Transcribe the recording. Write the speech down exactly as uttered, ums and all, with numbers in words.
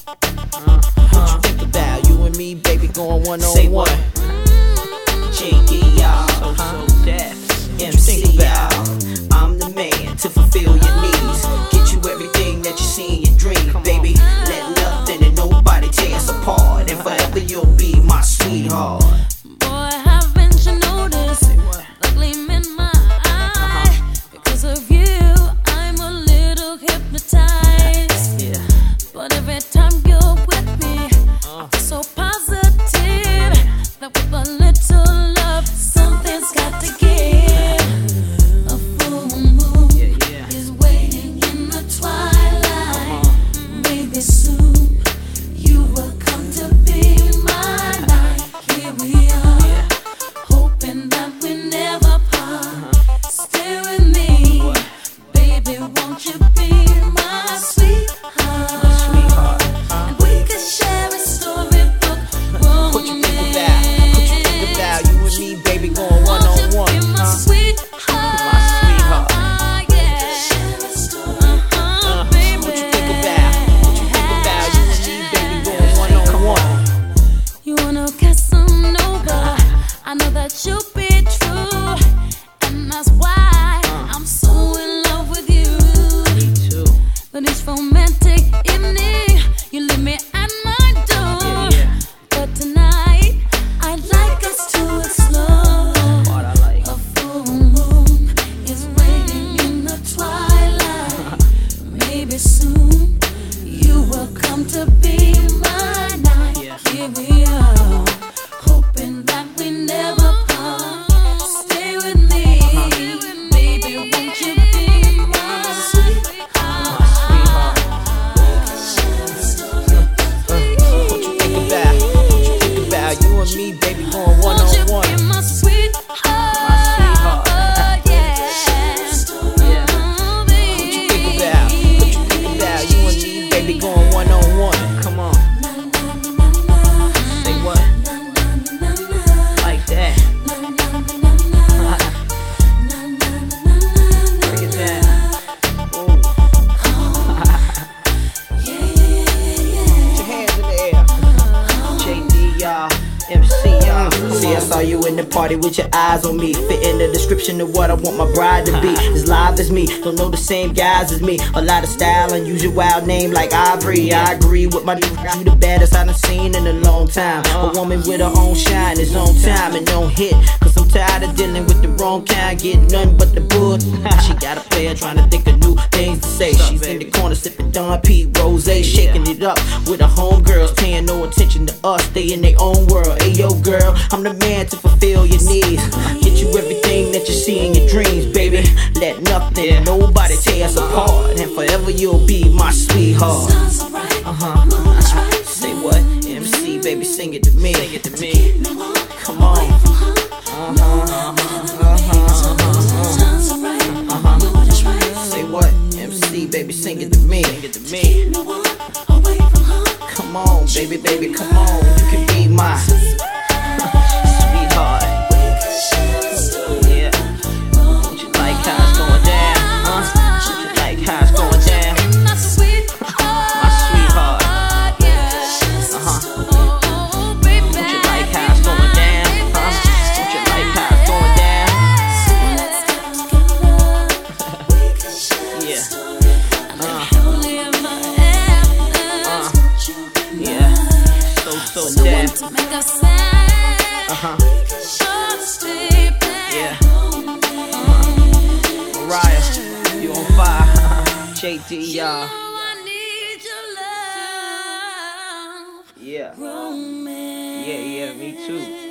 Uh, what you think about you and me, baby, going one on one? Say what? Cheeky, y'all. So, so deaf. M C, y'all. I'm the man to fulfill your needs. Get you everything that you see in your dream, baby. Let nothing and nobody tear us apart. And forever you'll be my sweetheart. Boy, haven't you noticed the gleam in my eye? Because of you, I'm a little hypnotized. Yeah. But every time you're with me, I feel so positive that with a little love, something's got to give. A full moon Yeah, yeah. is waiting in the twilight. Maybe soon you will come to be my light. Here we are, hoping that we never part. Stay with me, baby, won't you be my sweetheart? Sweetheart. And we could share a storybook romance. What you think about? What you think about you and me, baby, going one Won't on you one? be my Huh? sweetheart? My sweetheart. Yeah. Uh-huh, baby. What you think about? What you think about you and me, baby, going one on one? You wanna Casanova? I know that you'll be true, and that's why I'm so in love with you. Me too. But each romantic evening, you leave me at my door. Yeah, yeah. But tonight, I'd like us to explore. What I like. A full moon is waiting in the twilight. Maybe soon you will come to be my night. Yeah. Here we are, hoping that we never part. Stay with me, baby, won't you be my sweetheart? What you think about? What you think about you and me, baby, going one Won't you on one? be my sweetheart? sweetheart. Yeah. Yeah. What you think about? What you think about you and me, baby, going one on one? Come on. Say what? Like that. Look at that. Ooh. Put your hands in the air. J D, y'all. M C, y'all. See, I saw you in the party with your eyes on me. Fit in the description of what I want my bride to be. As live as me, don't know the same guys as me. A lot of style, unusual wild name like Ivory. I agree with my dude, you the baddest I done seen in a long time. A woman with her own shine, is on time and don't hit. Cause I'm tired of dealing with the wrong kind, getting nothing but the bull. She got a player trying to think of new things to say. She's in the corner sipping Don P. Rose, shaking it up with her homegirls, paying no attention to us. They in their own world. Hey yo, girl, I'm the man to fulfill your needs. Get you everything that you see in your dreams, baby. Let nothing, nobody tear us apart. And forever you'll be my sweetheart. Uh-huh. Say what? M C, baby, sing it to me. Sing it to me. Come on. Uh-huh. Uh-huh. Uh-huh. Say what? M C, baby, sing it to me. Sing it to me. Come on, baby, baby, come on. You can be my sweetheart. Yeah. Don't you like how it's going down? Huh? Don't you like how it's going down? My sweetheart. My sweetheart. Uh-huh. Don't you like how it's going down? Huh? Don't you like how it's going down? Yeah. Uh. Uh. Yeah. So, so dead. Uh-huh. Yeah. Uh-huh. Mariah, you on fire. J D, y'all. Yeah. Yeah, yeah, me too.